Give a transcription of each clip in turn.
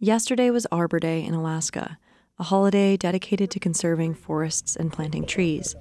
Yesterday was Arbor Day in Alaska, a holiday dedicated to conserving forests and planting trees.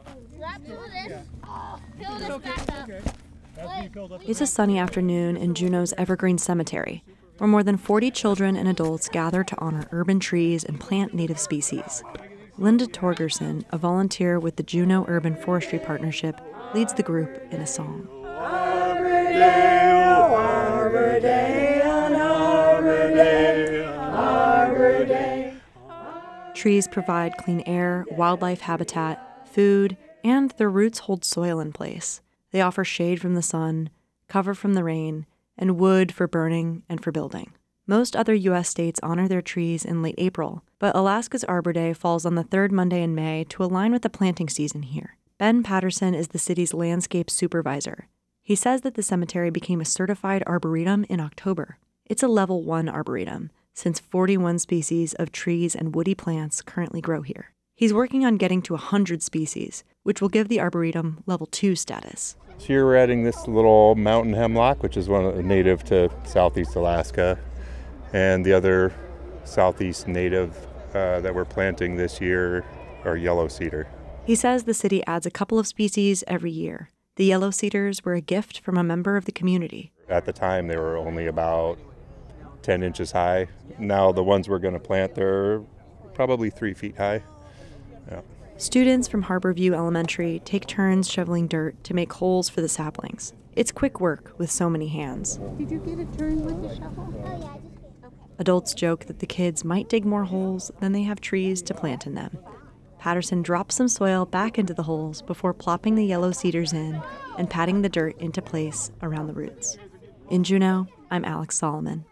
It's a sunny afternoon in Juneau's Evergreen Cemetery, where more than 40 children and adults gather to honor urban trees and plant native species. Linda Torgerson, a volunteer with the Juneau Urban Forestry Partnership, leads the group in a song. Arbor Day, oh, Arbor Day, on Arbor Day, Arbor Day. Trees provide clean air, wildlife habitat, food, and their roots hold soil in place. They offer shade from the sun, cover from the rain, and wood for burning and for building. Most other U.S. states honor their trees in late April, but Alaska's Arbor Day falls on the third Monday in May to align with the planting season here. Ben Patterson is the city's landscape supervisor. He says that the cemetery became a certified arboretum in October. It's a Level 1 arboretum, since 41 species of trees and woody plants currently grow here. He's working on getting to 100 species, which will give the arboretum Level 2 status. So here we're adding this little mountain hemlock, which is native to Southeast Alaska, and the other Southeast native that we're planting this year are yellow cedar. He says the city adds a couple of species every year. The yellow cedars were a gift from a member of the community. At the time, they were only about 10 inches high. Now the ones we're going to plant, they're probably 3 feet high. Yeah. Students from Harborview Elementary take turns shoveling dirt to make holes for the saplings. It's quick work with so many hands. Did you get a turn with the shovel? Oh, yeah, I just did. Okay. Adults joke that the kids might dig more holes than they have trees to plant in them. Patterson drops some soil back into the holes before plopping the yellow cedars in and patting the dirt into place around the roots. In Juneau, I'm Alex Solomon.